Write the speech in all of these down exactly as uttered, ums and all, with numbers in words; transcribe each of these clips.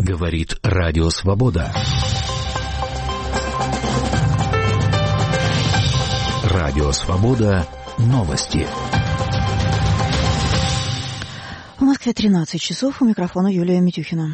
Говорит Радио Свобода. Радио Свобода. Новости. В Москве тринадцать часов. У микрофона Юлия Митюхина.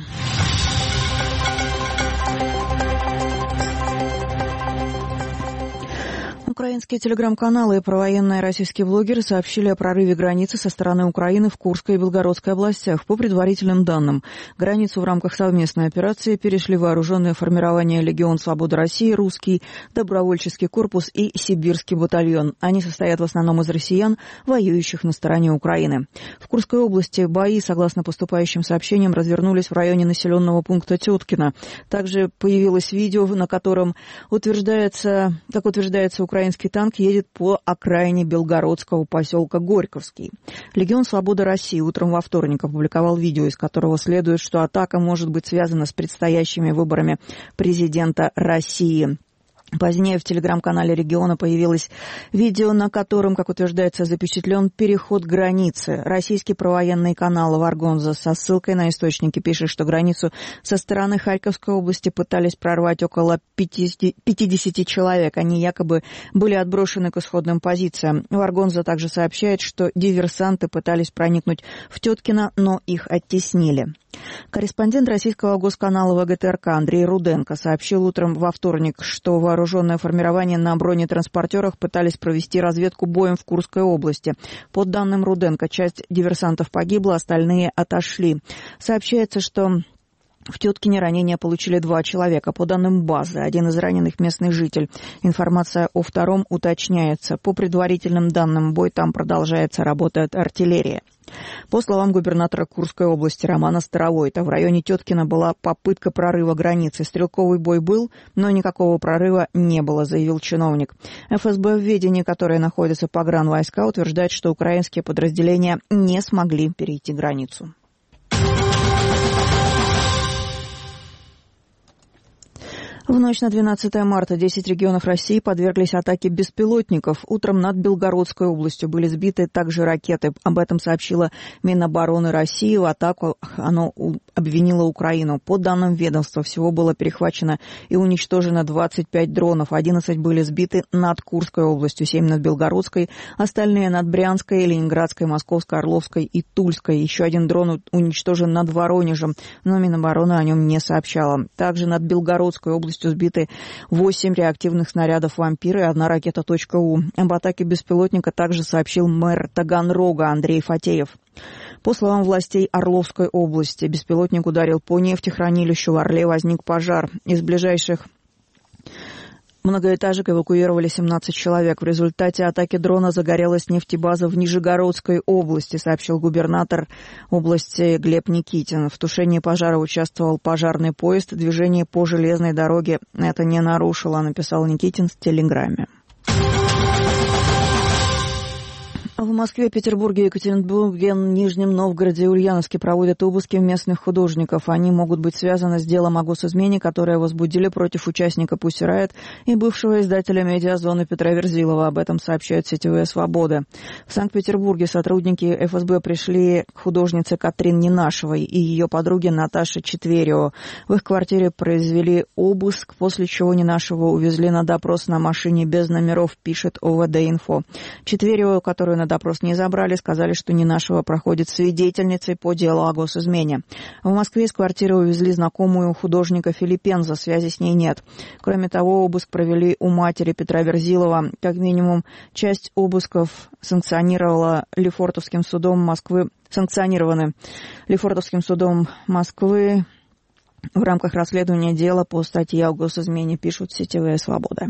Украинские телеграм-каналы и провоенные российские блогеры сообщили о прорыве границы со стороны Украины в Курской и Белгородской областях. По предварительным данным, границу в рамках совместной операции перешли вооруженные формирования «Легион Свободы России», «Русский», «Добровольческий корпус» и «Сибирский батальон». Они состоят в основном из россиян, воюющих на стороне Украины. В Курской области бои, согласно поступающим сообщениям, развернулись в районе населенного пункта Теткино. Также появилось видео, на котором утверждается, как утверждается, украинский танк едет по окраине белгородского поселка Горьковский. Легион Свободы России утром во вторник опубликовал видео, из которого следует, что атака может быть связана с предстоящими выборами президента России. Позднее в телеграм-канале региона появилось видео, на котором, как утверждается, запечатлен переход границы. Российский провоенный канал «Варгонза» со ссылкой на источники пишет, что границу со стороны Харьковской области пытались прорвать около пятидесяти человек. Они якобы были отброшены к исходным позициям. «Варгонза» также сообщает, что диверсанты пытались проникнуть в Теткино, но их оттеснили. Корреспондент российского госканала ВГТРК Андрей Руденко сообщил утром во вторник, что вооруженное формирование на бронетранспортерах пытались провести разведку боем в Курской области. По данным Руденко, часть диверсантов погибла, остальные отошли. Сообщается, что в Теткине ранения получили два человека. По данным базы, один из раненых местный житель. Информация о втором уточняется. По предварительным данным, бой там продолжается, работает артиллерия. По словам губернатора Курской области Романа Старовойта, в районе Теткина была попытка прорыва границы. Стрелковый бой был, но никакого прорыва не было, заявил чиновник. эф эс бэ в ведении, которое находится погранвойска, утверждает, что украинские подразделения не смогли перейти границу. В ночь на двенадцатое марта десять регионов России подверглись атаке беспилотников. Утром над Белгородской областью были сбиты также ракеты. Об этом сообщила Минобороны России. В атаку оно обвинило Украину. По данным ведомства, всего было перехвачено и уничтожено двадцать пять дронов. одиннадцать были сбиты над Курской областью, семь над Белгородской, остальные над Брянской, Ленинградской, Московской, Орловской и Тульской. Еще один дрон уничтожен над Воронежем, но Минобороны о нем не сообщала. Также над Белгородской областью сбиты восемь реактивных снарядов «Вампир» и одна ракета «У». Об атаке беспилотника также сообщил мэр Таганрога Андрей Фатеев. По словам властей Орловской области, беспилотник ударил по нефтехранилищу. В Орле возник пожар. Из ближайших многоэтажек эвакуировали семнадцать человек. В результате атаки дрона загорелась нефтебаза в Нижегородской области, сообщил губернатор области Глеб Никитин. В тушении пожара участвовал пожарный поезд. Движение по железной дороге это не нарушило, написал Никитин в телеграмме. В Москве, Петербурге, Екатеринбурге, Нижнем Новгороде и Ульяновске проводят обыски местных художников. Они могут быть связаны с делом о госизмене, которое возбудили против участника Pussy Riot и бывшего издателя «Медиазоны» Петра Верзилова. Об этом сообщают сетевые «Свобода». В Санкт-Петербурге сотрудники эф эс бэ пришли к художнице Катрин Ненашевой и ее подруге Наташе Четверио. В их квартире произвели обыск, после чего Ненашеву увезли на допрос на машине без номеров, пишет о вэ дэ-инфо. Четверио, которую на допрос не забрали, сказали, что Ненашева проходит свидетельницей по делу о госизмене. В Москве из квартиры увезли знакомую художника Филиппенза, связи с ней нет. Кроме того, обыск провели у матери Петра Верзилова. Как минимум, часть обысков санкционировала Лефортовским судом Москвы, санкционированы Лефортовским судом Москвы в рамках расследования дела по статье о госизмене, пишут сетевые «Свобода».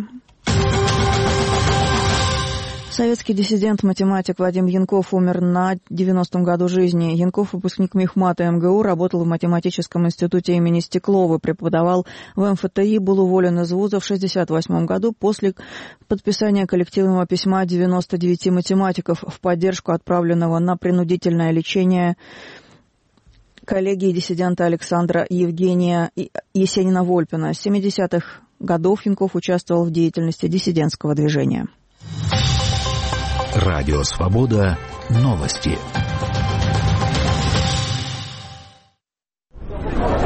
Советский диссидент, математик Вадим Янков умер на девяностом году жизни. Янков, выпускник мехмата эм гэ у, работал в математическом институте имени Стеклова, преподавал в эм эф тэ и, был уволен из вуза в шестьдесят восьмом году после подписания коллективного письма девяноста девяти математиков в поддержку отправленного на принудительное лечение коллеги диссидента Александра Евгения Есенина-Вольпина. С семидесятых годов Янков участвовал в деятельности диссидентского движения. Радио Свобода. Новости.